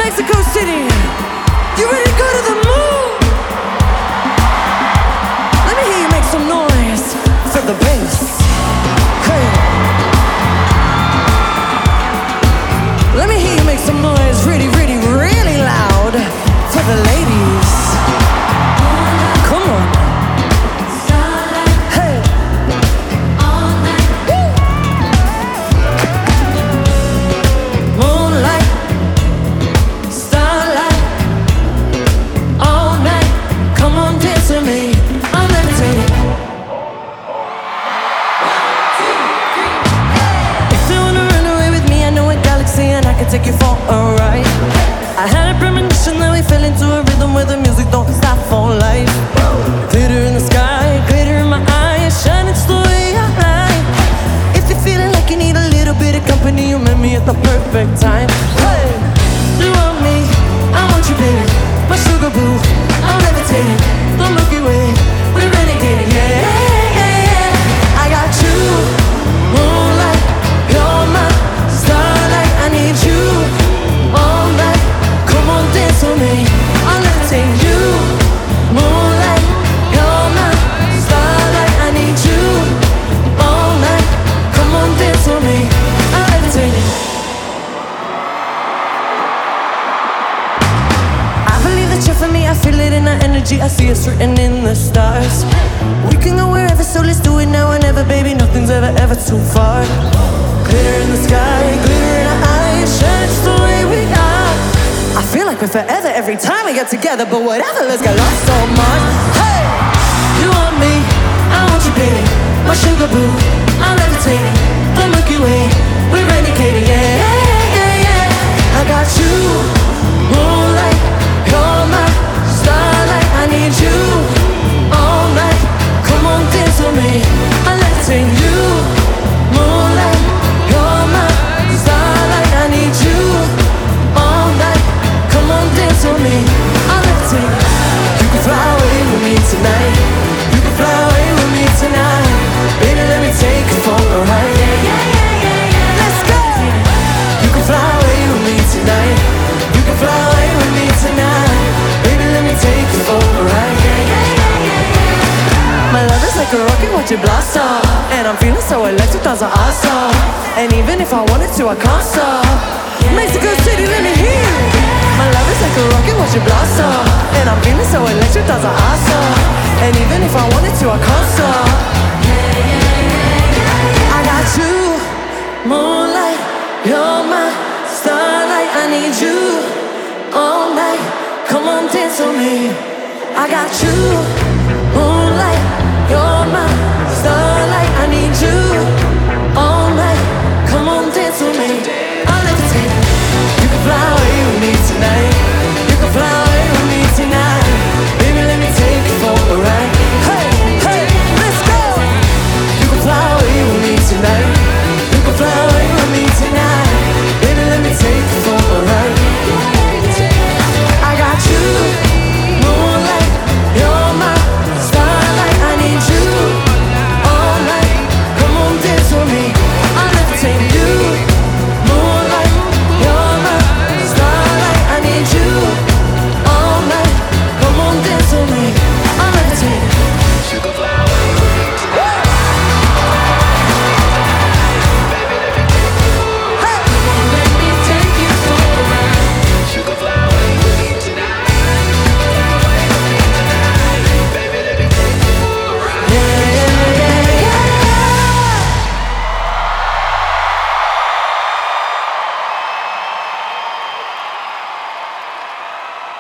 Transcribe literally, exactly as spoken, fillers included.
Mexico City. You ready to go to the moon? Let me hear you make some noise for the bass. Hey. Let me hear you make some noise really, really, really loud for the ladies. Come on. Hey. Moonlight, starlight, all night. Come on, dance with me. I'm levitating. If you wanna run away with me, I know a galaxy and I can take you for a ride. I had a premonition that we fell into a rhythm where the music don't stop for life. Glitter in the sky, glitter in my eyes, shining just the way I like. If you're feeling like you need a little bit of company, you met me at the perfect time. Hey, you want me, I want you, baby. My sugar boo, I'm levitating. The Milky Way, we're renegading. Yeah, yeah, yeah. I got you, moonlight, you're my starlight. I need you all night. Come on, dance with me. I'm levitating. You, moonlight, you're my starlight. I need you all night. Come on, dance with me. I'm levitating. I believe that you're for me. I feel it in our energy. I see us written in the stars. We can go wherever, so let's do it now or never, baby. Nothing's ever, ever too far. Glitter in the sky, glitter in our eyes, shine just the way we are. I feel like we're forever every time we get together, but whatever, let's get lost on Mars. Hey, you want me, I want you, baby. My sugar boo, I'm levitating. The Milky Way, we're renegading. Yeah, yeah, yeah, yeah. I got you, moonlight, you're my starlight. I need you all night. Come on, dance with me. I'm levitating. You, moonlight, you're my starlight. I need you all night. Come on, dance with me. I'm levitating. You can fly away with me tonight. You can fly away with me tonight. Baby, let me take you for a ride. Yeah, yeah, yeah, yeah, yeah. Let's go. You can fly away with me tonight. You can fly away with me tonight. Baby, let me take you for a ride. Yeah, yeah, yeah, yeah, yeah. My love is like a rocket, watch it blossom. And I'm feeling so electric, those are awesome. And even if I wanted to, I can't stop. Mexico City, let me hear you. My love is like a rocket, watch it blossom. And I'm feeling so electric, those are awesome. And even if I wanted to, I can't stop. I got you, moonlight, you're my starlight. I need you all night. Come on, dance with me. I got you.